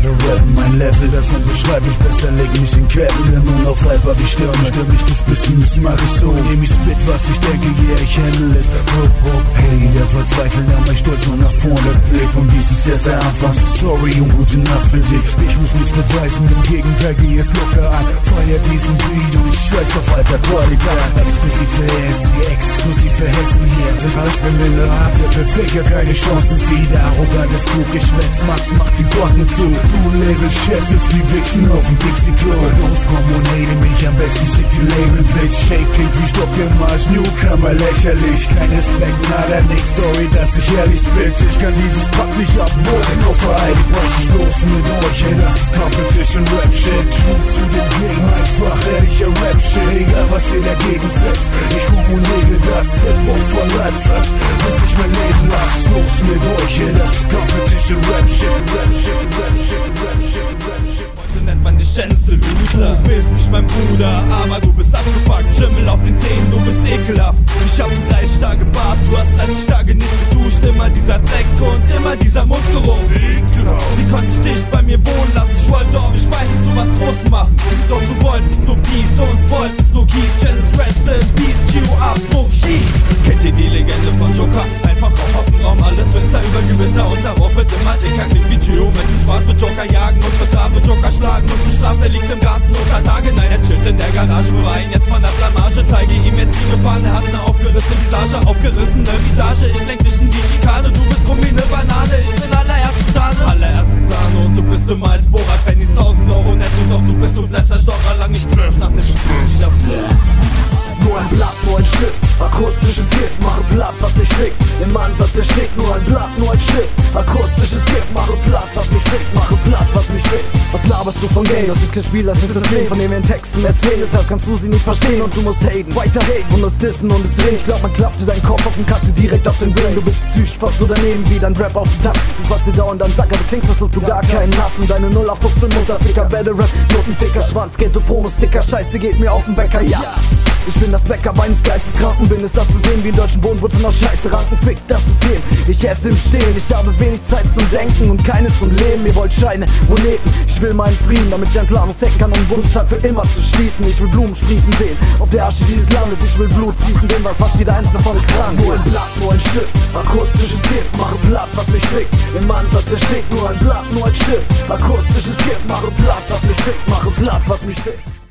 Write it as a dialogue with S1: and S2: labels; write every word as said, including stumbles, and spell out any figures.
S1: gerade rappen, mein Level, das unbeschreiblich, besser leg mich in Ketten, denn nur noch Vibe hab ich Sterne, stell mich das bisschen, das mach ich so, nehm ich spit, was ich denke, yeah, ich handle es, oh, oh, hey, der verzweifelt an mein Stolz nur nach vorne Blick, und dies ist erst der Anfang, so sorry und gute Nacht für dich, ich muss nichts beweisen, im Gegenteil, geh es locker an, feier diesen Beat und ich schweiß auf alter Qualität, exklusiv für Hessen, exklusiv für Hessen hier, das heißt, wenn wir eine Art, der Verfeger keine Chancen sieht, arrogantes Kuhgeschwätz, Max macht die Borten zu, du Label-Chef ist wie Wichsen auf dem Dixie-Klo, los komm und hate mich, am besten schick die Label-Bitch, shake it wie Stockgemarsch, Newcomer lächerlich, kein Respekt, nada, nix, sorry, dass ich ehrlich spit, ich kann dieses Pack nicht abwurden, nur vereidigt, was ist los mit euch, hey, das ist Competition Rap Shit, true zu dem Game, einfach ehrlicher Rap Shit, egal was ihr dagegen setzt, ich komm und regel das, Hip-Hop von Life, bis ich mein Leben lass, los mit euch, hey, das ist Competition Rap Shit, Rap Shit, Rap Shit, Rap Shit, Rap Shit.
S2: Heute nennt man dich schänzte Loser. Du bist nicht mein Bruder, aber du bist abgepackt. Schimmel auf den Zähnen, du bist ekelhaft. Ich hab dreißig Tage Bart, du hast dreißig Tage nicht geduscht. Immer dieser Dreck und immer dieser Mundgeruch. Ekelhaft. Wie konnte ich dich bei mir wohnen lassen? Ich wollte auf, ich weiß, dass du was groß machen. Doch du wolltest nur Peace und wolltest nur Kies. Chalice, rest in peace, Chew, Abdruck, Schief. Kennt ihr die Legende von Joker? Einfach auch auf dem Raum, alles Winzer über Gewitter. Und darauf wird immer dicker, klingt wie Gio. Mit dem Schwarz mit Joker jagen und betrafen mit Joker schlagen. Und bestraft, er liegt im Garten unter Tage. Nein, er chillt in der Garage, bewahr ihn jetzt von der Blamage. Zeige ihm jetzt die Gefahren, er hat eine aufgerissene Visage. Aufgerissene Visage, ich lenk dich in die Schikane. Du bist Gummi, ne Banane, ich bin allererste Sahne. Allererste Sahne und du bist immer als Bohrer. Fannys tausend Euro netto, doch du bist du bleibst Stocher. Lang nicht Stress, nach dem wieder
S3: nur ein Blatt, nur ein Stift, akustisches Gift, mache platt, was mich fickt. Im Ansatz erstickt, nur ein Blatt, nur ein Stift, akustisches Gift, mache platt, was mich fickt, mache platt, was mich fickt. Was laberst du von Game? Das ist kein Spiel, das ist das Leben, von dem wir in Texten erzählen, deshalb kannst du sie nicht verstehen und du musst haten, weiter haten und das dissen und es reden. Ich glaub, man klappte deinen Kopf auf den Katte direkt auf den Brain. Du bist psychisch fast so daneben wie dein Rap auf den Takt. Du fasst dir dauernd an Sacker, du klingst, als ob du gar keinen hast und deine null auf fünfzehn Mutterficker, Battle Rap, Notenficker, Schwanz, Ghetto, Promo, Sticker, Scheiße geht mir auf den Wecker, ja. Ich bin das Bäcker meines Geisteskranken, bin es da zu sehen, wie in deutschen Wohnwurzeln aus Scheiße ranken, fickt das System. Ich esse im Stehen, ich habe wenig Zeit zum Denken und keine zum Leben. Ihr wollt Scheine, Moneten, ich will meinen Frieden, damit ich einen Plan zecken kann, um den Bundestag für immer zu schließen. Ich will Blumen sprießen sehen, auf der Asche dieses Landes, ich will Blut fließen sehen, weil fast jeder eins davon ist krank. Nur ein Blatt, nur ein Stift, akustisches Gift, mache platt, was mich fickt. Im Ansatz erstickt, nur ein Blatt, nur ein Stift, akustisches Gift, mache platt, was mich fickt, mache platt, was mich fickt.